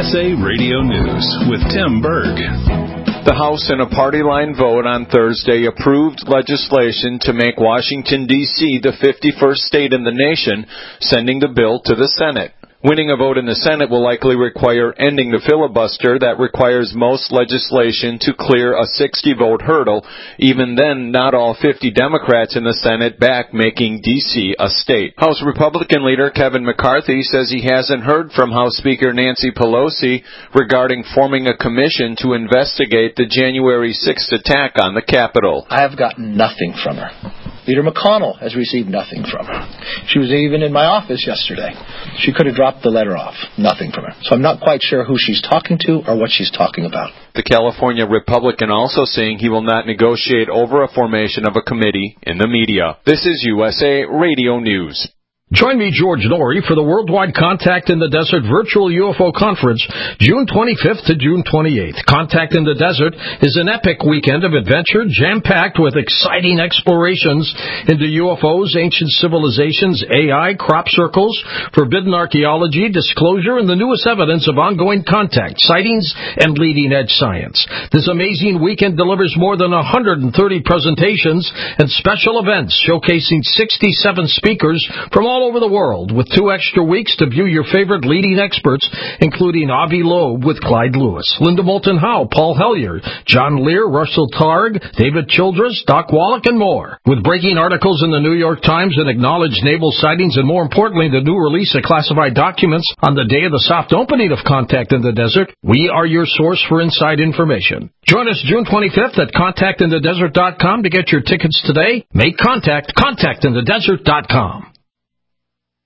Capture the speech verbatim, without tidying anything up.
S A Radio News with Tim Berg. The House, in a party-line vote on Thursday, approved legislation to make Washington, D C the fifty-first state in the nation, sending the bill to the Senate. Winning a vote in the Senate will likely require ending the filibuster that requires most legislation to clear a sixty-vote hurdle. Even then, not all fifty Democrats in the Senate back making D C a state. House Republican leader Kevin McCarthy says he hasn't heard from House Speaker Nancy Pelosi regarding forming a commission to investigate the January sixth attack on the Capitol. I have gotten nothing from her. Leader McConnell has received nothing from her. She was even in my office yesterday. She could have dropped the letter off. Nothing from her. So I'm not quite sure who she's talking to or what she's talking about. The California Republican also saying he will not negotiate over a formation of a committee in the media. This is U S A Radio News. Join me, George Norrie, for the Worldwide Contact in the Desert Virtual U F O Conference, June twenty-fifth to June twenty-eighth. Contact in the Desert is an epic weekend of adventure, jam-packed with exciting explorations into U F Os, ancient civilizations, A I, crop circles, forbidden archaeology, disclosure, and the newest evidence of ongoing contact, sightings, and leading-edge science. This amazing weekend delivers more than one hundred thirty presentations and special events showcasing sixty-seven speakers from all all over the world, with two extra weeks to view your favorite leading experts, including Avi Loeb with Clyde Lewis, Linda Moulton Howe, Paul Hellyer, John Lear, Russell Targ, David Childress, Doc Wallach, and more. With breaking articles in the New York Times and acknowledged naval sightings, and more importantly, the new release of classified documents on the day of the soft opening of Contact in the Desert, we are your source for inside information. Join us June twenty-fifth at contact in the desert dot com to get your tickets today. Make contact, contact in the desert dot com.